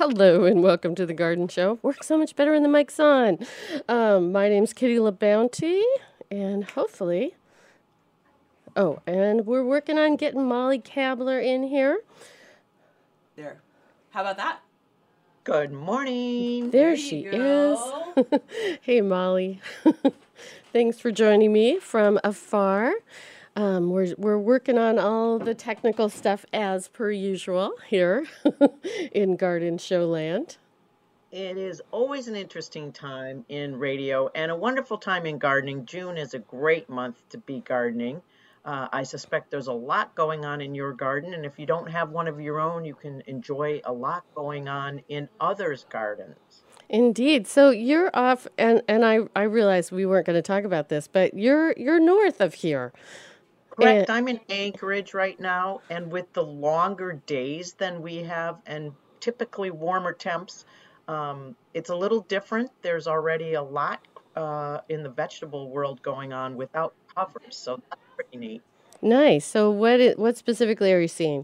Hello and welcome to the Garden Show. Works so much better when the mic's on. My name's Kitty LaBounty, and hopefully, and we're working on getting Molly Cabler in here. There. How about that? Good morning. There she is. Hey, Molly. Thanks for joining me from afar. We're working on all the technical stuff as per usual here in Garden Show Land. It is always an interesting time in radio and a wonderful time in gardening. June is a great month to be gardening. I suspect there's a lot going on in your garden, and if you don't have one of your own, you can enjoy a lot going on in others' gardens. Indeed. So you're off, and I realized we weren't going to talk about this, but you're north of here. Correct. I'm in Anchorage right now, and with the longer days than we have and typically warmer temps, it's a little different. There's already a lot in the vegetable world going on without covers, so that's pretty neat. Nice. So what specifically are you seeing?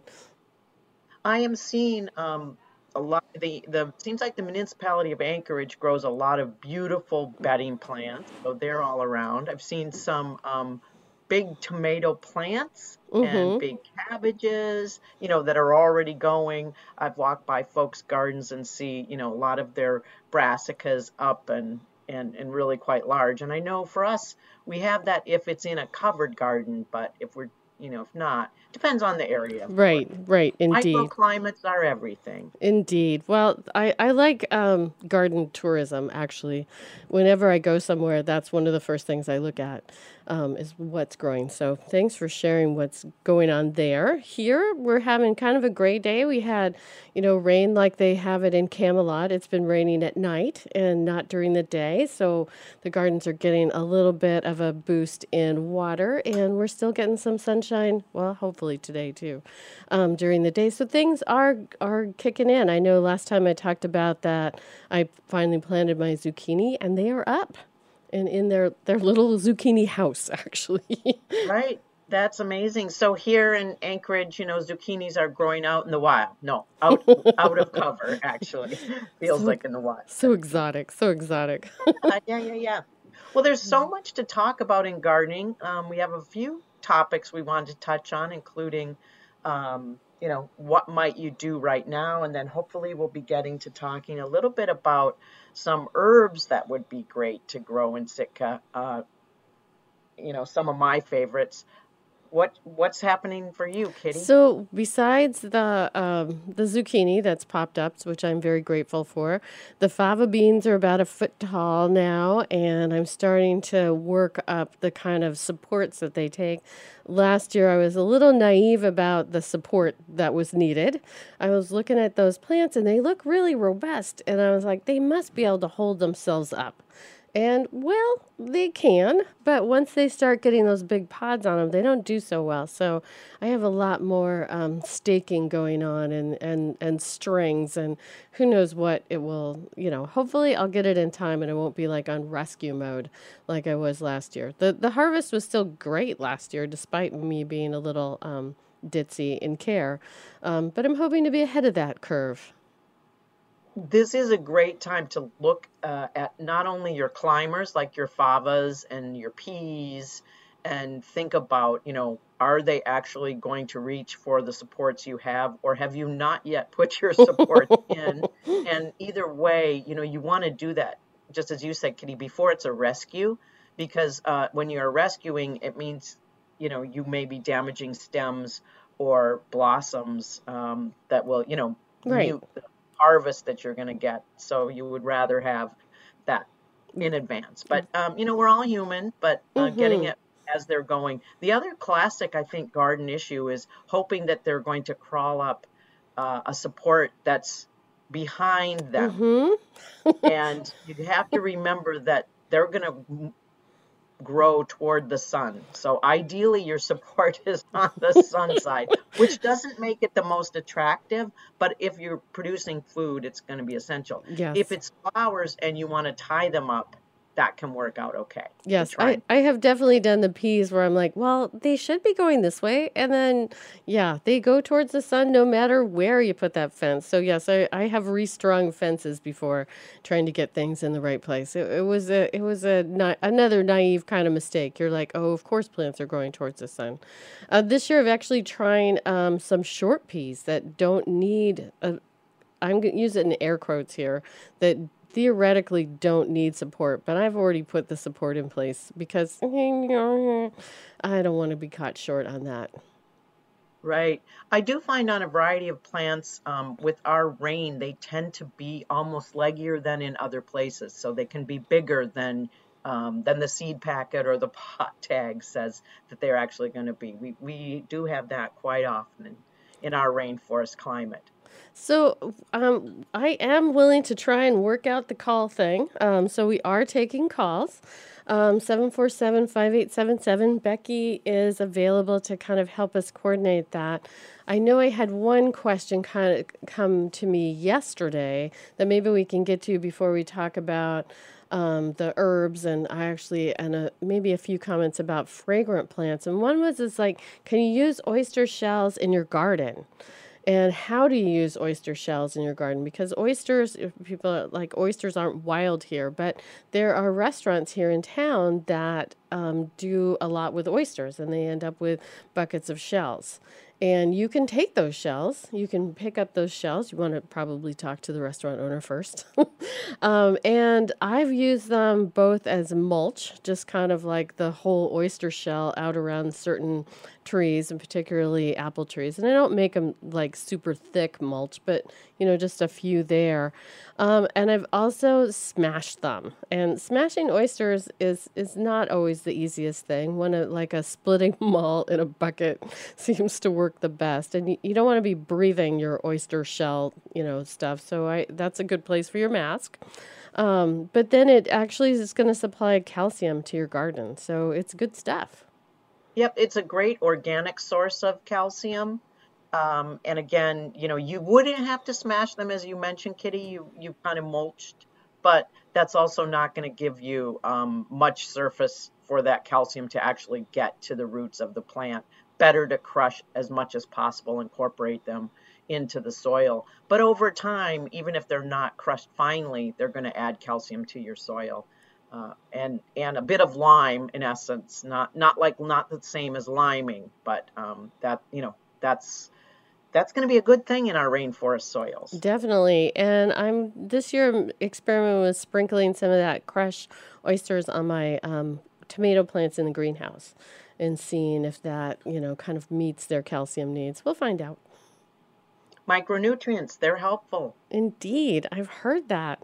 I am seeing a lot. The seems like the municipality of Anchorage grows a lot of beautiful bedding plants, so they're all around. I've seen some big tomato plants and big cabbages, that are already going. I've walked by folks' gardens and see, a lot of their brassicas up and really quite large. And I know for us, we have that if it's in a covered garden, but if we're, if not, depends on the area. Right, indeed. Microclimates are everything. Indeed. Well, I like garden tourism, actually. Whenever I go somewhere, that's one of the first things I look at is what's growing. So thanks for sharing what's going on there. Here, we're having kind of a gray day. We had, rain like they have it in Camelot. It's been raining at night and not during the day. So the gardens are getting a little bit of a boost in water, and we're still getting some sunshine, well, hopefully today too, during the day. So things are kicking in. I know last time I talked about that, I finally planted my zucchini, and they are up and in their little zucchini house, actually. Right. That's amazing. So here in Anchorage, zucchinis are growing out in the wild. No, out of cover, actually. Feels like in the wild. So exotic. Yeah. Well, there's so much to talk about in gardening. We have a few topics we wanted to touch on, including, what might you do right now? And then hopefully we'll be getting to talking a little bit about some herbs that would be great to grow in Sitka. Some of my favorites. What's happening for you, Kitty? So besides the zucchini that's popped up, which I'm very grateful for, the fava beans are about a foot tall now, and I'm starting to work up the kind of supports that they take. Last year, I was a little naive about the support that was needed. I was looking at those plants, and they look really robust, and I was like, they must be able to hold themselves up. And, well, they can, but once they start getting those big pods on them, they don't do so well. So I have a lot more staking going on and strings, and who knows what it will, hopefully I'll get it in time and it won't be like on rescue mode like I was last year. The harvest was still great last year, despite me being a little ditzy in care, but I'm hoping to be ahead of that curve. This is a great time to look at not only your climbers like your favas and your peas and think about, are they actually going to reach for the supports you have, or have you not yet put your supports in? And either way, you want to do that, just as you said, Kitty, before it's a rescue, because when you're rescuing, it means, you may be damaging stems or blossoms that will, Right. mute the harvest that you're going to get. So you would rather have that in advance. But, we're all human, but getting it as they're going. The other classic, I think, garden issue is hoping that they're going to crawl up a support that's behind them. And you have to remember that they're going to grow toward the sun. So ideally your support is on the sun side, which doesn't make it the most attractive, but if you're producing food, it's going to be essential. Yes. If it's flowers and you want to tie them up, that can work out okay. So Yes, try. I have definitely done the peas where I'm like, well, they should be going this way. And then, yeah, they go towards the sun no matter where you put that fence. So, yes, I have restrung fences before trying to get things in the right place. It was another naive kind of mistake. You're like, oh, of course plants are growing towards the sun. This year I've actually trying some short peas that don't need I'm going to use it in air quotes here, that theoretically don't need support, but I've already put the support in place because I don't want to be caught short on that. Right. I do find on a variety of plants, with our rain, they tend to be almost leggier than in other places. So they can be bigger than the seed packet or the pot tag says that they're actually going to be. We do have that quite often in our rainforest climate. So I am willing to try and work out the call thing. So we are taking calls. 747-5877. Becky is available to kind of help us coordinate that. I know I had one question kind of come to me yesterday that maybe we can get to before we talk about the herbs, and maybe a few comments about fragrant plants. And one was, is like, can you use oyster shells in your garden? And how do you use oyster shells in your garden? Because oysters, if people like oysters aren't wild here, but there are restaurants here in town that do a lot with oysters, and they end up with buckets of shells. And you can take those shells, you can pick up those shells. You want to probably talk to the restaurant owner first. And I've used them both as mulch, just kind of like the whole oyster shell out around certain trees, and particularly apple trees. And I don't make them like super thick mulch, but just a few there. And I've also smashed them. And smashing oysters is not always the easiest thing. Like a splitting malt in a bucket seems to work the best. And you don't want to be breathing your oyster shell, stuff. So that's a good place for your mask. But then it actually is going to supply calcium to your garden. So it's good stuff. Yep, it's a great organic source of calcium. And again, you wouldn't have to smash them as you mentioned, Kitty. You kind of mulched, but that's also not going to give you much surface for that calcium to actually get to the roots of the plant. Better to crush as much as possible, incorporate them into the soil. But over time, even if they're not crushed finely, they're going to add calcium to your soil. And a bit of lime, in essence, not the same as liming, but that's going to be a good thing in our rainforest soils. Definitely. And this year I'm experimenting with sprinkling some of that crushed oysters on my tomato plants in the greenhouse and seeing if that, kind of meets their calcium needs. We'll find out. Micronutrients, they're helpful. Indeed. I've heard that.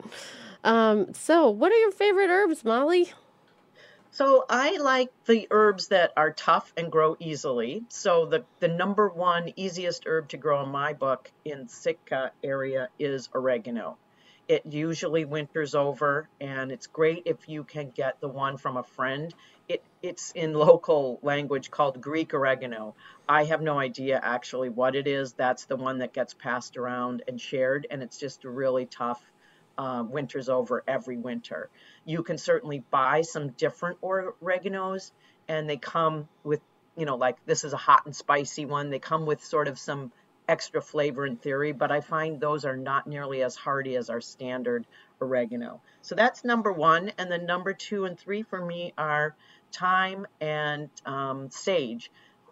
So what are your favorite herbs, Molly? So I like the herbs that are tough and grow easily. So the number one easiest herb to grow in my book in Sitka area is oregano. It usually winters over, and it's great if you can get the one from a friend. It's in local language called Greek oregano. I have no idea actually what it is. That's the one that gets passed around and shared, and it's just really tough. Winters over every winter. You can certainly buy some different oreganos, and they come with, like this is a hot and spicy one. They come with sort of some extra flavor in theory, but I find those are not nearly as hardy as our standard oregano. So that's number one. And then number 2 and 3 for me are thyme and sage.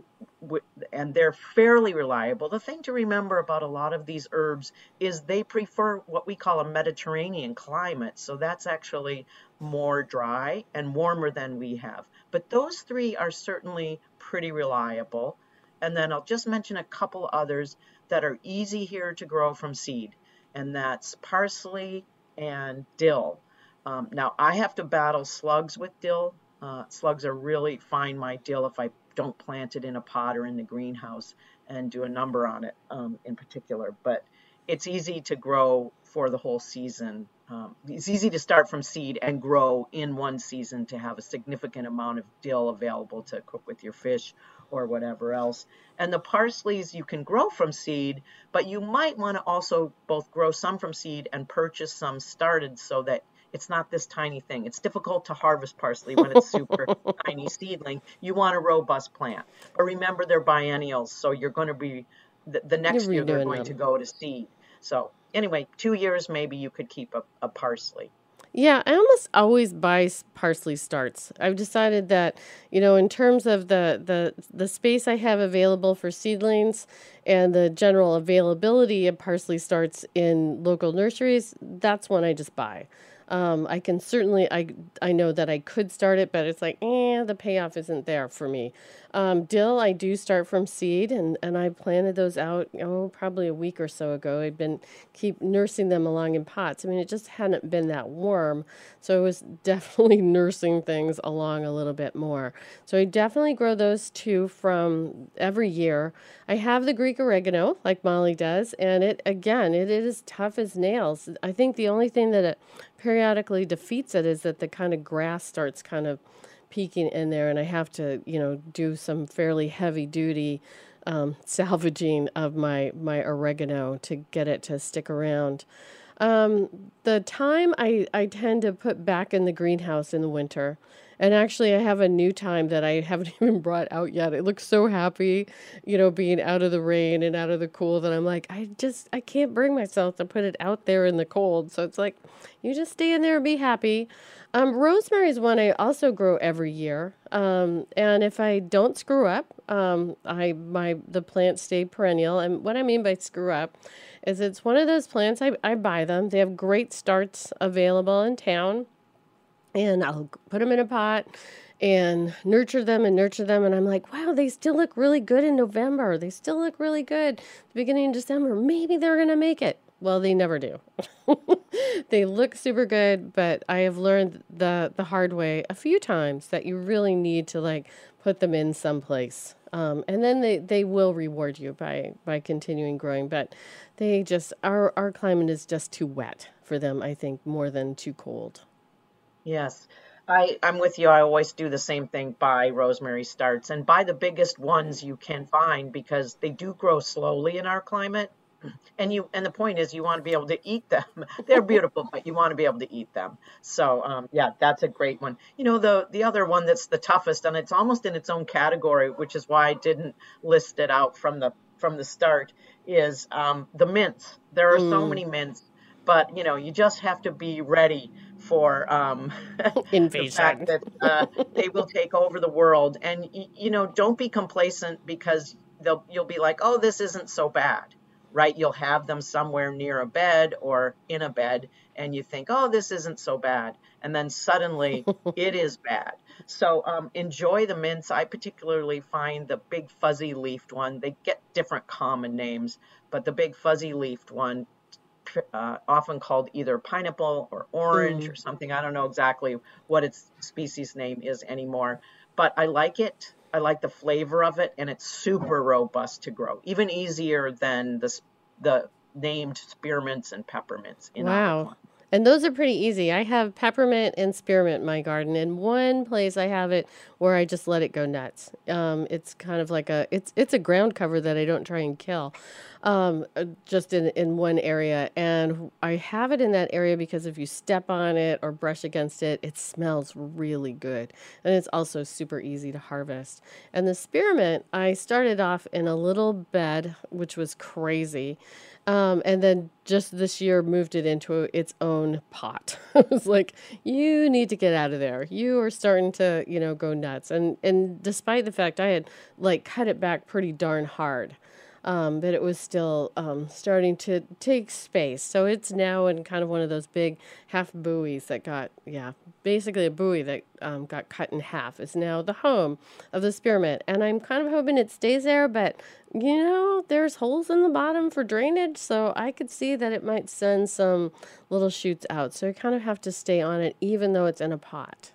And they're fairly reliable. The thing to remember about a lot of these herbs is they prefer what we call a Mediterranean climate. So that's actually more dry and warmer than we have. But those 3 are certainly pretty reliable. And then I'll just mention a couple others that are easy here to grow from seed. And that's parsley and dill. Now I have to battle slugs with dill. Slugs are really find my dill if I don't plant it in a pot or in the greenhouse and do a number on it in particular. But it's easy to grow for the whole season. It's easy to start from seed and grow in one season to have a significant amount of dill available to cook with your fish or whatever else. And the parsleys you can grow from seed, but you might want to also both grow some from seed and purchase some started so that It's not this tiny thing. It's difficult to harvest parsley when it's super tiny seedling. You want a robust plant. But remember, they're biennials, so you're going to be, the You're next year they're redoing going to them. go to seed. So anyway, 2 years maybe you could keep a parsley. Yeah, I almost always buy parsley starts. I've decided that, in terms of the space I have available for seedlings and the general availability of parsley starts in local nurseries, that's one I just buy. I can certainly I know that I could start it, but it's like, the payoff isn't there for me. Dill, I do start from seed, and I planted those out, probably a week or so ago. I've been keep nursing them along in pots. I mean, it just hadn't been that warm, so I was definitely nursing things along a little bit more. So I definitely grow those two from every year. I have the Greek oregano, like Molly does, and it is tough as nails. I think the only thing that it periodically defeats it is that the kind of grass starts kind of peeking in there, and I have to, do some fairly heavy duty salvaging of my oregano to get it to stick around. The time I tend to put back in the greenhouse in the winter. And actually, I have a new time that I haven't even brought out yet. It looks so happy, being out of the rain and out of the cool that I'm like, I can't bring myself to put it out there in the cold. So it's like, you just stay in there and be happy. Rosemary is one I also grow every year. And if I don't screw up, the plants stay perennial. And what I mean by screw up is it's one of those plants I buy them. They have great starts available in town, and I'll put them in a pot and nurture them and nurture them. And I'm like, wow, they still look really good in November. They still look really good at the beginning of December. Maybe they're going to make it. Well, they never do. They look super good, but I have learned the hard way a few times that you really need to like put them in someplace. And then they will reward you by continuing growing. But they just, our climate is just too wet for them, I think, more than too cold. Yes. I'm with you. I always do the same thing, buy rosemary starts and buy the biggest ones you can find because they do grow slowly in our climate. And the point is you want to be able to eat them. They're beautiful, but you want to be able to eat them. So yeah, that's a great one. The other one that's the toughest, and it's almost in its own category, which is why I didn't list it out from the start, is the mints. There are so Mm, many mints, but you just have to be ready for the fact invasion. that they will take over the world. And don't be complacent because you'll be like, oh, this isn't so bad, right? You'll have them somewhere near a bed or in a bed, and you think, oh, this isn't so bad. And then suddenly it is bad. So enjoy the mints. I particularly find the big fuzzy leafed one, they get different common names, but the big fuzzy leafed one, often called either pineapple or orange Mm. or something. I don't know exactly what its species name is anymore, but I like it. I like the flavor of it, and it's super robust to grow, even easier than the named spearmints and peppermints in our Wow. climate. And those are pretty easy. I have peppermint and spearmint in my garden. In one place I have it where I just let it go nuts. It's kind of like it's a ground cover that I don't try and kill. Just in one area. And I have it in that area because if you step on it or brush against it, it smells really good. And it's also super easy to harvest. And the spearmint, I started off in a little bed, which was crazy. And then just this year moved it into its own pot. I was like, you need to get out of there. You are starting to, go nuts. And despite the fact I had like cut it back pretty darn hard, but it was still starting to take space. So it's now in kind of one of those big half buoys that basically a buoy that got cut in half is now the home of the spearmint. And I'm kind of hoping it stays there, but there's holes in the bottom for drainage, so I could see that it might send some little shoots out. So I kind of have to stay on it, even though it's in a pot.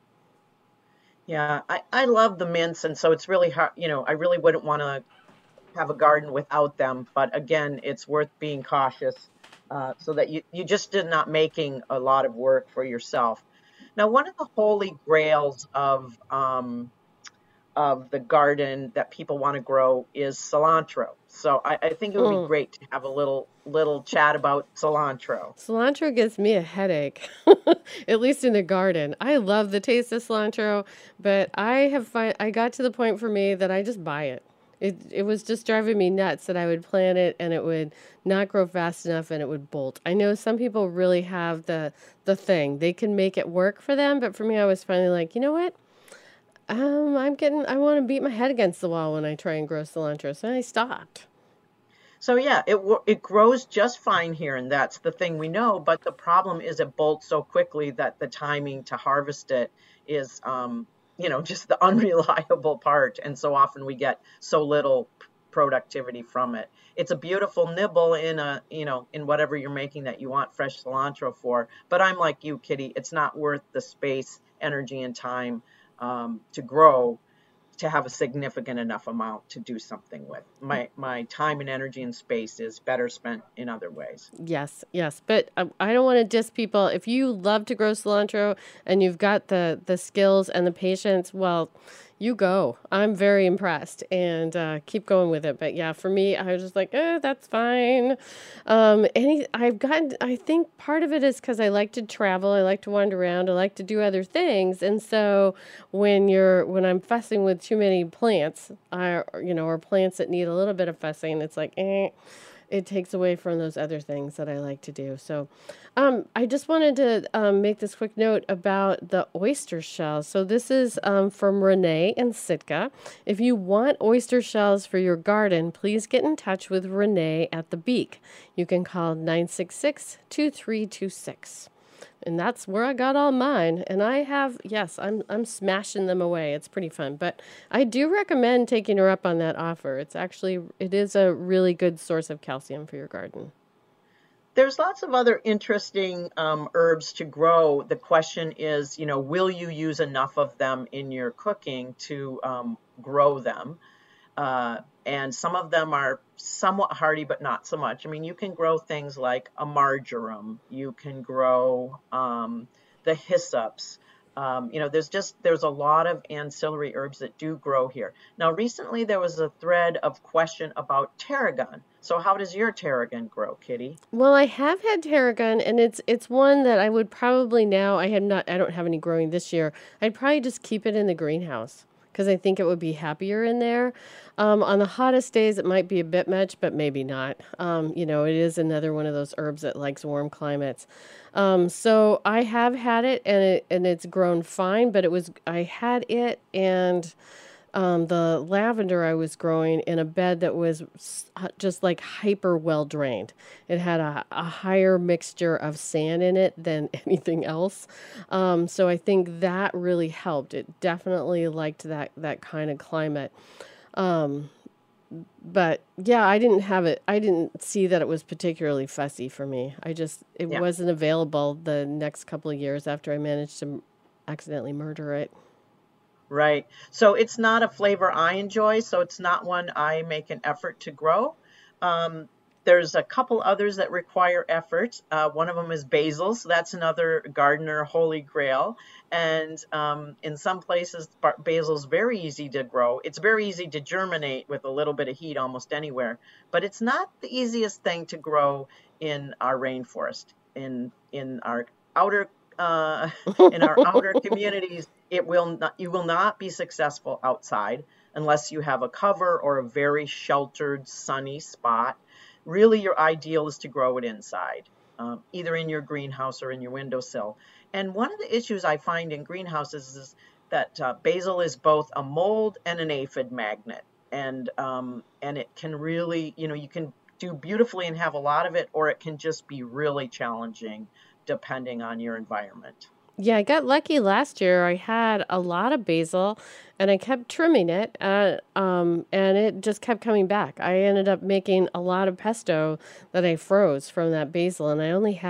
Yeah, I love the mints, and so it's really hard. I really wouldn't want to have a garden without them. But again, it's worth being cautious so that you just did not making a lot of work for yourself. Now, one of the holy grails of of the garden that people want to grow is cilantro. So I think it would be Mm. great to have a little chat about cilantro. Cilantro gives me a headache, at least in the garden. I love the taste of cilantro, but I got to the point for me that I just buy it. It was just driving me nuts that I would plant it and it would not grow fast enough and it would bolt. I know some people really have the thing. They can make it work for them, but for me I was finally like, you know what? I want to beat my head against the wall when I try and grow cilantro, so I stopped. So yeah, it grows just fine here, and that's the thing we know. But the problem is it bolts so quickly that the timing to harvest it is, just the unreliable part. And so often we get so little productivity from it. It's a beautiful nibble in whatever you're making that you want fresh cilantro for. But I'm like you, Kitty. It's not worth the space, energy, and time to grow to have a significant enough amount to do something with. My time and energy and space is better spent in other ways. Yes, yes, but I don't want to diss people. If you love to grow cilantro and you've got the skills and the patience, well, you go. I'm very impressed and keep going with it. But yeah, for me, I was just like, that's fine. I think part of it is because I like to travel, I like to wander around, I like to do other things, and so when I'm fussing with too many plants, or plants that need a little bit of fussing, it's like, it takes away from those other things that I like to do. So, I just wanted to make this quick note about the oyster shells. So this is from Renee and Sitka. If you want oyster shells for your garden, please get in touch with Renee at the Beak. You can call 966-2326. And that's where I got all mine. And yes, I'm smashing them away. It's pretty fun. But I do recommend taking her up on that offer. It is a really good source of calcium for your garden. There's lots of other interesting herbs to grow. The question is, will you use enough of them in your cooking to grow them? And some of them are somewhat hardy, but not so much. I mean, you can grow things like a marjoram. You can grow the hyssops. There's a lot of ancillary herbs that do grow here. Now, recently there was a thread of question about tarragon. So how does your tarragon grow, Kitty? Well, I have had tarragon, and it's one that I would probably now. I don't have any growing this year. I'd probably just keep it in the greenhouse because I think it would be happier in there. On the hottest days, it might be a bit much, but maybe not. It is another one of those herbs that likes warm climates. So I have had it, and it's grown fine. But I had it and. The lavender I was growing in a bed that was just like hyper well drained. It had a higher mixture of sand in it than anything else. So I think that really helped. It definitely liked that kind of climate. Um, but yeah, I didn't have it. I didn't see that it was particularly fussy for me. It Yeah. wasn't available the next couple of years after I managed to accidentally murder it. Right. So it's not a flavor I enjoy, so it's not one I make an effort to grow. Um, there's a couple others that require effort. One of them is basil, so that's another gardener holy grail. And in some places, basil is very easy to grow. It's very easy to germinate with a little bit of heat almost anywhere, but it's not the easiest thing to grow in our rainforest. In our outer in our outer communities, you will not be successful outside unless you have a cover or a very sheltered, sunny spot. Really, your ideal is to grow it inside, either in your greenhouse or in your windowsill. And one of the issues I find in greenhouses is that basil is both a mold and an aphid magnet, and it can really, you can do beautifully and have a lot of it, or it can just be really challenging depending on your environment. Yeah, I got lucky last year. I had a lot of basil and I kept trimming it, and it just kept coming back. I ended up making a lot of pesto that I froze from that basil, and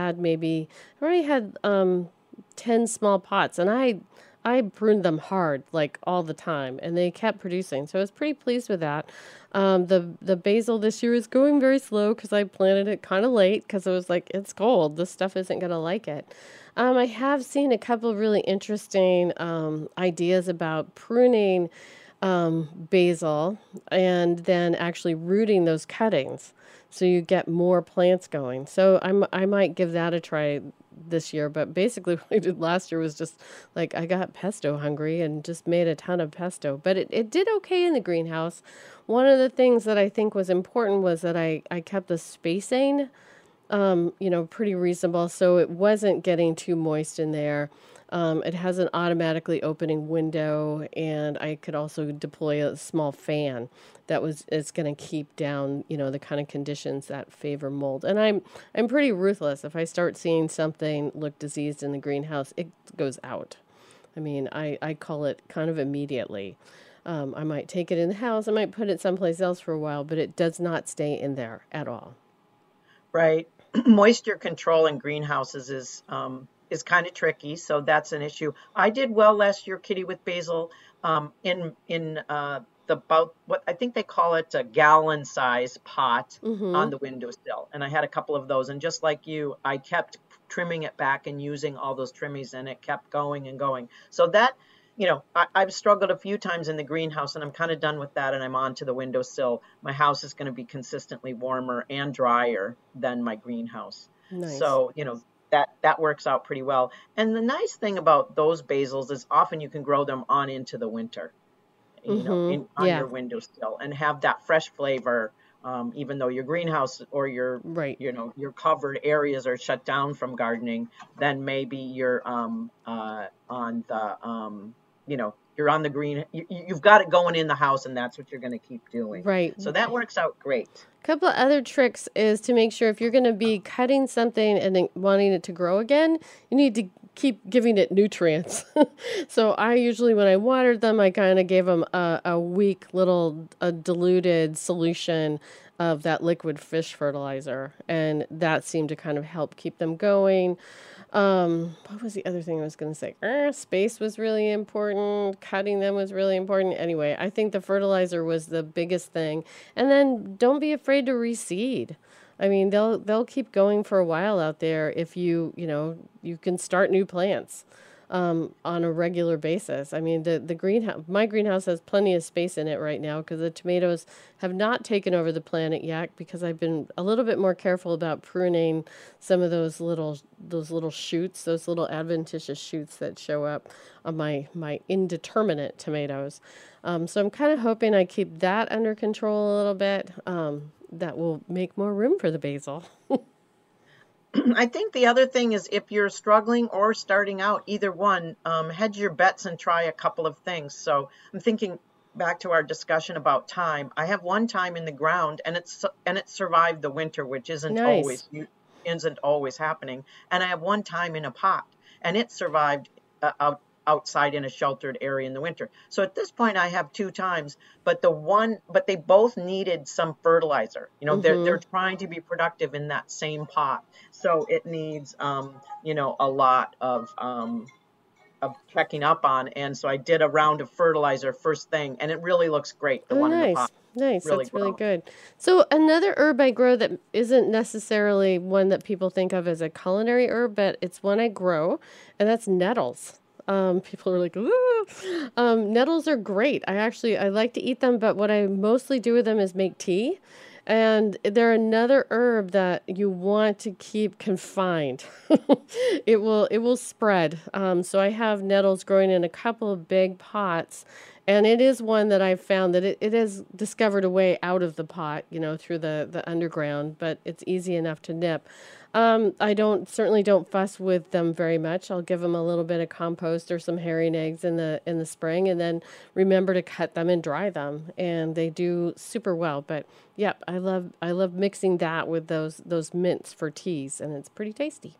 I only had 10 small pots, and I pruned them hard, like all the time, and they kept producing. So I was pretty pleased with that. The basil this year is going very slow because I planted it kind of late because I was like, it's cold. This stuff isn't going to like it. I have seen a couple of really interesting ideas about pruning basil and then actually rooting those cuttings so you get more plants going. So I might give that a try this year, but basically what I did last year was just like I got pesto hungry and just made a ton of pesto. But it did okay in the greenhouse. One of the things that I think was important was that I kept the spacing pretty reasonable, so it wasn't getting too moist in there. It has an automatically opening window, and I could also deploy a small fan it's going to keep down, the kind of conditions that favor mold. And I'm pretty ruthless. If I start seeing something look diseased in the greenhouse, it goes out. I mean, I call it kind of immediately. I might take it in the house, I might put it someplace else for a while, but it does not stay in there at all. Right. Moisture control in greenhouses is kind of tricky, so that's an issue. I did well last year, Kitty, with basil in the about what I think they call it a gallon size pot on the windowsill, and I had a couple of those. And just like you, I kept trimming it back and using all those trimmies, and it kept going and going. So that I've struggled a few times in the greenhouse, and I'm kind of done with that, and I'm on to the windowsill. My house is going to be consistently warmer and drier than my greenhouse. Nice. So, that works out pretty well. And the nice thing about those basils is often you can grow them on into the winter, on Yeah. your windowsill and have that fresh flavor. Even though your greenhouse or your Right. your covered areas are shut down from gardening, then maybe you're on the you're on the green. You've got it going in the house, and that's what you're going to keep doing. Right. So that works out great. A couple of other tricks is to make sure if you're going to be cutting something and then wanting it to grow again, you need to keep giving it nutrients. So I usually, when I watered them, I kind of gave them a weak little diluted solution of that liquid fish fertilizer, and that seemed to kind of help keep them going. What was the other thing I was going to say? Space was really important. Cutting them was really important. Anyway, I think the fertilizer was the biggest thing. And then don't be afraid to reseed. I mean, they'll keep going for a while out there if you can start new plants on a regular basis. I mean, the greenhouse, my greenhouse has plenty of space in it right now because the tomatoes have not taken over the planet yet because I've been a little bit more careful about pruning some of those little shoots, those little adventitious shoots that show up on my indeterminate tomatoes. So I'm kind of hoping I keep that under control a little bit. That will make more room for the basil. I think the other thing is if you're struggling or starting out, either one, hedge your bets and try a couple of things. So I'm thinking back to our discussion about thyme. I have one thyme in the ground, and it survived the winter, which isn't always happening. And I have one thyme in a pot, and it survived outside in a sheltered area in the winter. So at this point I have two thymes, but they both needed some fertilizer. They're trying to be productive in that same pot. So it needs a lot of checking up on. And so I did a round of fertilizer first thing, and it really looks great. The one in the pot. Nice. That's really good. So another herb I grow that isn't necessarily one that people think of as a culinary herb, but it's one I grow, and that's nettles. People are like, ooh. Nettles are great. I like to eat them, but what I mostly do with them is make tea. And they're another herb that you want to keep confined. It will spread. So I have nettles growing in a couple of big pots, and it is one that I've found that it has discovered a way out of the pot, through the underground, but it's easy enough to nip. I certainly don't fuss with them very much. I'll give them a little bit of compost or some herring eggs in the spring, and then remember to cut them and dry them, and they do super well. But yep, I love mixing that with those mints for teas, and it's pretty tasty.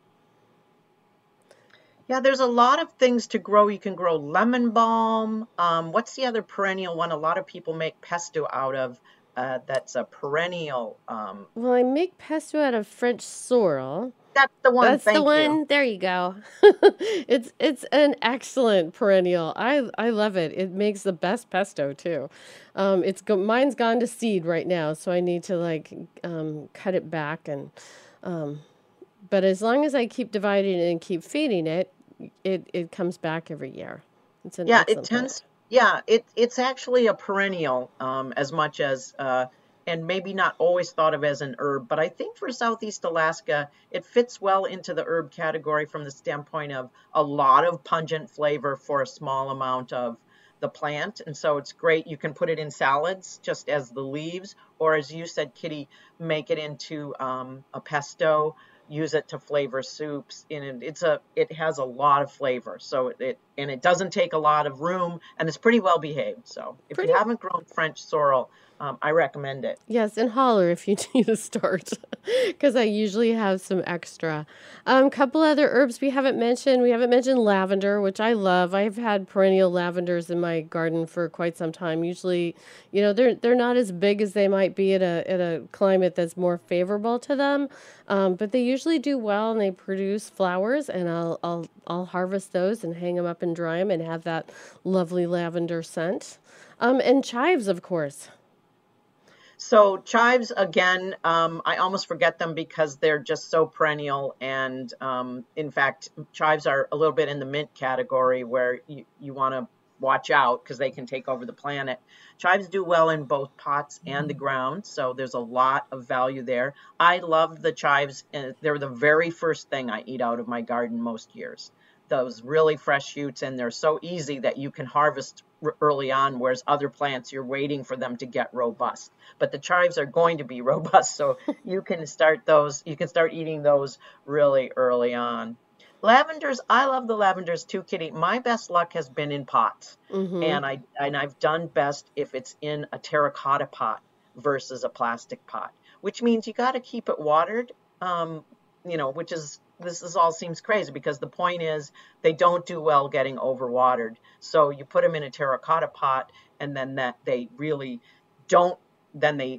Yeah, there's a lot of things to grow. You can grow lemon balm. What's the other perennial one a lot of people make pesto out of? That's a perennial. Well, I make pesto out of French sorrel. That's the one. That's the one. You. There you go. It's an excellent perennial. I love it. It makes the best pesto too. Mine's gone to seed right now, so I need to cut it back and. But as long as I keep dividing it and keep feeding it, it comes back every year. It's an excellent plant. Yeah, it's actually a perennial, as much as and maybe not always thought of as an herb, but I think for Southeast Alaska, it fits well into the herb category from the standpoint of a lot of pungent flavor for a small amount of the plant. And so it's great. You can put it in salads just as the leaves, or as you said, Kitty, make it into a pesto, use it to flavor soups. And it has a lot of flavor. So it doesn't take a lot of room, and it's pretty well behaved. So if you Pretty haven't grown French sorrel, I recommend it. Yes, and holler if you need a start, because I usually have some extra. Couple other herbs we haven't mentioned. We haven't mentioned lavender, which I love. I've had perennial lavenders in my garden for quite some time. Usually, they're not as big as they might be at a climate that's more favorable to them, but they usually do well and they produce flowers. And I'll harvest those and hang them up and dry them and have that lovely lavender scent. And chives, of course. So chives, again, I almost forget them because they're just so perennial. And in fact, chives are a little bit in the mint category where you want to watch out because they can take over the planet. Chives do well in both pots and the ground, so there's a lot of value there. I love the chives, and they're the very first thing I eat out of my garden most years. Those really fresh shoots, and they're so easy that you can harvest early on, whereas other plants, you're waiting for them to get robust. But the chives are going to be robust, so you can start eating those really early on. Lavenders, I love the lavenders too, Kitty. My best luck has been in pots, Mm-hmm. and I've done best if it's in a terracotta pot versus a plastic pot, which means you got to keep it watered. Which is this all seems crazy because the point is they don't do well getting overwatered. So you put them in a terracotta pot, and then that they really don't. Then they,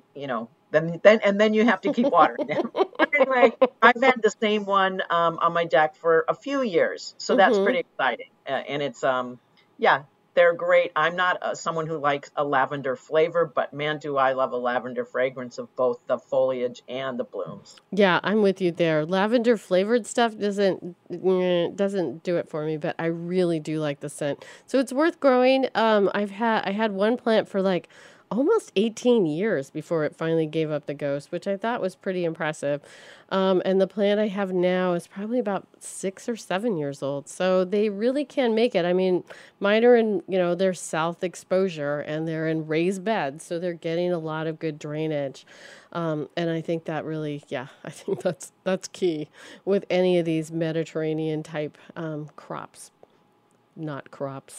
then you have to keep watering them. But anyway, I've had the same one on my deck for a few years, so that's Mm-hmm. pretty exciting. And it's yeah, they're great. I'm not someone who likes a lavender flavor, but man, do I love a lavender fragrance of both the foliage and the blooms. Yeah, I'm with you there. Lavender flavored stuff doesn't do it for me, but I really do like the scent. So it's worth growing. I had one plant for like almost 18 years before it finally gave up the ghost, which I thought was pretty impressive. And the plant I have now is probably about 6 or 7 years old. So they really can make it. I mean, mine are in, their south exposure and they're in raised beds. So they're getting a lot of good drainage. And I think that really, yeah, I think that's key with any of these Mediterranean type crops. Not crops.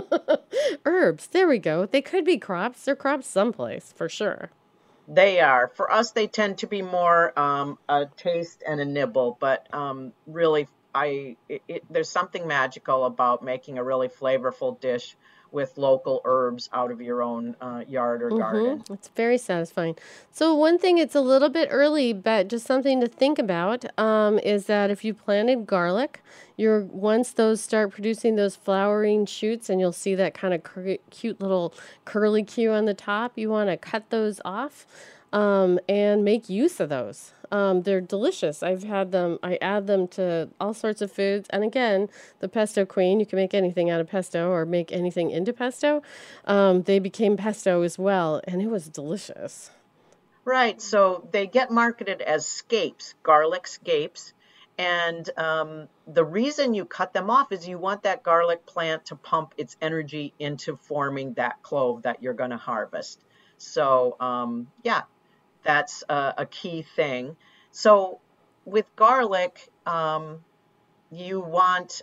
Herbs. There we go. They could be crops. They're crops someplace for sure. They are. For us, they tend to be more a taste and a nibble, but really, there's something magical about making a really flavorful dish with local herbs out of your own yard or garden. It's very satisfying. So one thing, it's a little bit early, but just something to think about is that if you planted garlic, once those start producing those flowering shoots, and you'll see that kind of cute little curly Q on the top, you want to cut those off and make use of those. They're delicious. I add them to all sorts of foods. And again, the pesto queen, you can make anything out of pesto or make anything into pesto. They became pesto as well, and it was delicious. Right. So they get marketed as scapes, garlic scapes. And the reason you cut them off is you want that garlic plant to pump its energy into forming that clove that you're going to harvest. So, yeah, that's a key thing. So with garlic, you want,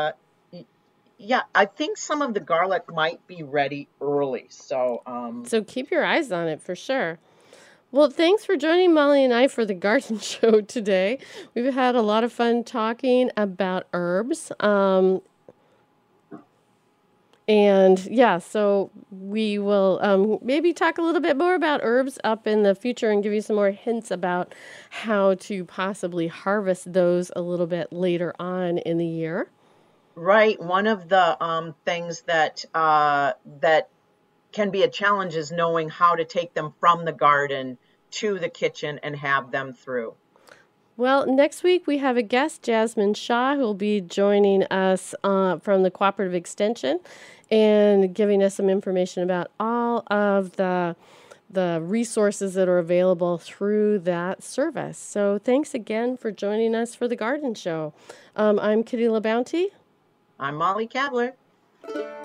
yeah, I think some of the garlic might be ready early. So, So keep your eyes on it for sure. Well, thanks for joining Molly and I for the garden show today. We've had a lot of fun talking about herbs. And yeah, so we will maybe talk a little bit more about herbs up in the future and give you some more hints about how to possibly harvest those a little bit later on in the year. right, one of the things that can be a challenge is knowing how to take them from the garden to the kitchen and have them through. Well, next week we have a guest, Jasmine Shaw, who will be joining us from the Cooperative Extension. and giving us some information about all of the resources that are available through that service. So thanks again for joining us for the Garden Show. I'm Kitty LaBounty. I'm Molly Cadler.